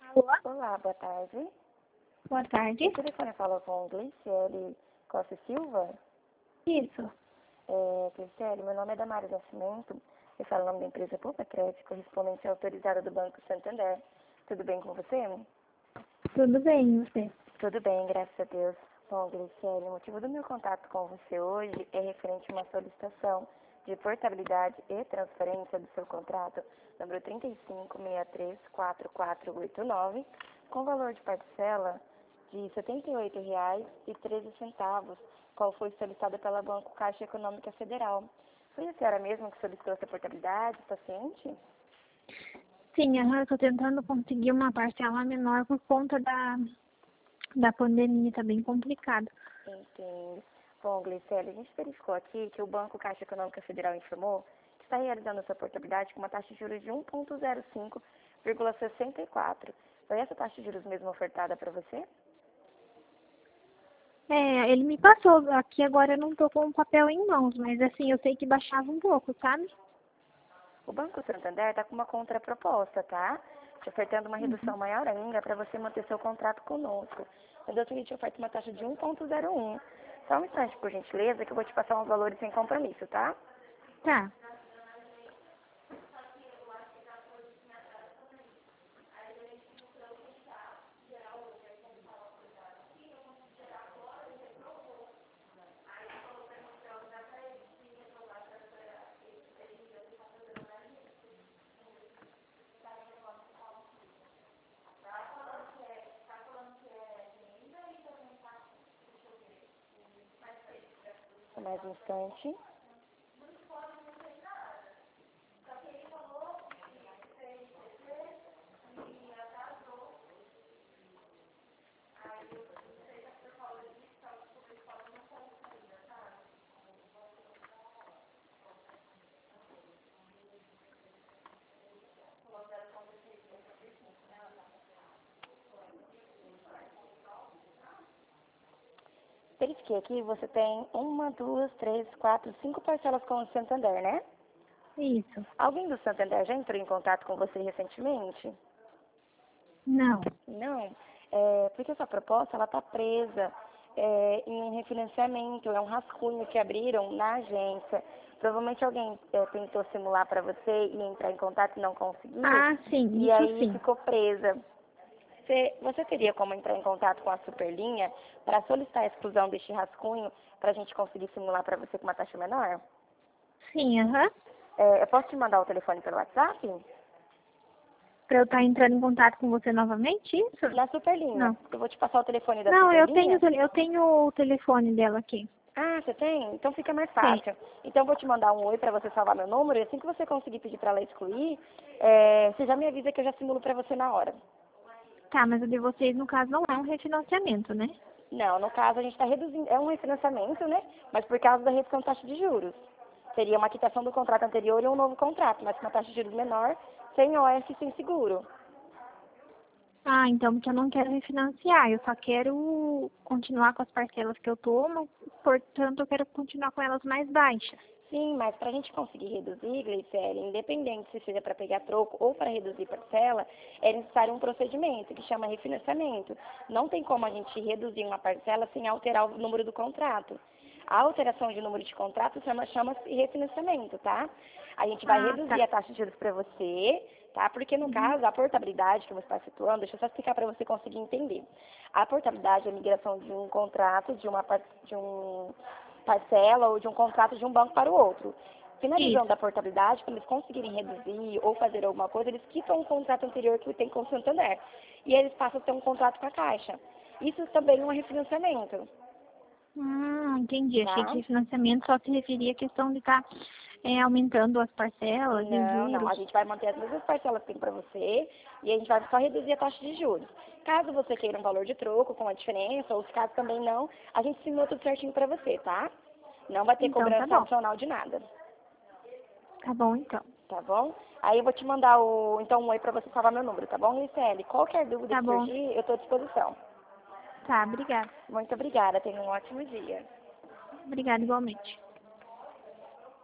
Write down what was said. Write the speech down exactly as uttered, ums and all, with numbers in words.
Alô? Olá, boa tarde. Boa tarde. O telefone fala com Gleiciele Costa Silva. Isso. É, Gleiciele, meu nome é Damares Nascimento. Eu falo o nome da empresa Poupa Crédito, correspondente autorizada do Banco Santander. Tudo bem com você? Tudo bem, e você? Tudo bem, graças a Deus. Bom, Gleiciele, o motivo do meu contato com você hoje é referente a uma solicitação de portabilidade e transferência do seu contrato número trinta e cinco, sessenta e três, quatro quatro oito nove, com valor de parcela de setenta e oito reais e treze centavos, qual foi solicitada pela Banco Caixa Econômica Federal. Foi a senhora mesma que solicitou essa portabilidade, paciente? Sim, aham, eu estou tentando conseguir uma parcela menor por conta da, da pandemia, tá bem complicado. Entendo. Bom, Gleiciele, a gente verificou aqui que o Banco Caixa Econômica Federal informou que está realizando essa portabilidade com uma taxa de juros de um vírgula zero cinco vírgula sessenta e quatro. Foi essa taxa de juros mesmo ofertada para você? É, ele me passou, aqui agora eu não estou com o papel em mãos, mas assim, eu sei que baixava um pouco, sabe? O Banco Santander está com uma contraproposta, tá? Te ofertando uma redução Uhum. maior ainda para você manter seu contrato conosco. Entendeu? A gente oferta uma taxa de um vírgula zero um. Só um instante, por gentileza, que eu vou te passar uns valores sem compromisso, tá? Tá. Só mais um instante. Verifiquei aqui, você tem uma, duas, três, quatro, cinco parcelas com o Santander, né? Isso. Alguém do Santander já entrou em contato com você recentemente? Não. Não, é, porque essa proposta ela está presa é, em um refinanciamento, é um rascunho que abriram na agência. Provavelmente alguém é, tentou simular para você e entrar em contato e não conseguiu, Ah, sim, e isso aí sim. ficou presa. Você, você teria como entrar em contato com a Superlinha para solicitar a exclusão deste rascunho para a gente conseguir simular para você com uma taxa menor? Sim, aham. É, eu posso te mandar o telefone pelo WhatsApp? Pra eu estar entrando em contato com você novamente, isso? Na Superlinha. Não. Eu vou te passar o telefone da Não, eu tenho, Superlinha. o tele- eu tenho o telefone dela aqui. Ah, você tem? Então fica mais Tem. fácil. Então eu vou te mandar um oi para você salvar meu número e assim que você conseguir pedir para ela excluir, é, você já me avisa que eu já simulo para você na hora. Tá, mas o de vocês, no caso, não é um refinanciamento, né? Não, no caso a gente está reduzindo, é um refinanciamento, né? Mas por causa da redução de taxa de juros. Seria uma quitação do contrato anterior e um novo contrato, mas com uma taxa de juros menor, sem O F e sem seguro. Ah, então, porque eu não quero refinanciar, eu só quero continuar com as parcelas que eu tô, mas, portanto, eu quero continuar com elas mais baixas. Sim, mas para a gente conseguir reduzir, Gleiciele, independente se seja para pegar troco ou para reduzir parcela, é necessário um procedimento que chama refinanciamento. Não tem como a gente reduzir uma parcela sem alterar o número do contrato. A alteração de número de contrato chama- chama-se refinanciamento, tá? A gente vai Ah, reduzir tá. a taxa de juros para você, tá? Porque no Uhum. caso, a portabilidade que você está situando, deixa eu só explicar para você conseguir entender. A portabilidade é a migração de um contrato, de uma par- de um parcela ou de um contrato de um banco para o outro. Finalizando Isso. a portabilidade, quando eles conseguirem reduzir ou fazer alguma coisa, eles quitam o contrato anterior que tem com o Santander. E eles passam a ter um contrato com a Caixa. Isso também é um refinanciamento, Hum, entendi. Achei tá? que refinanciamento só se referia à questão de estar aumentando as parcelas e os Não, não. A juros. gente vai manter as mesmas parcelas que tem para você e a gente vai só reduzir a taxa de juros. Caso você queira um valor de troco com a diferença, ou se caso também não, a gente simula tudo certinho para você, tá? Não vai ter Então, tá cobrança bom. adicional de nada. Tá bom, então. Tá bom? Aí eu vou te mandar o, então, um oi pra você salvar meu número, tá bom, Licele? Qualquer dúvida Tá que bom. surgir, eu tô à disposição. Tá, obrigada. Muito obrigada, tenha um ótimo dia. Obrigada igualmente.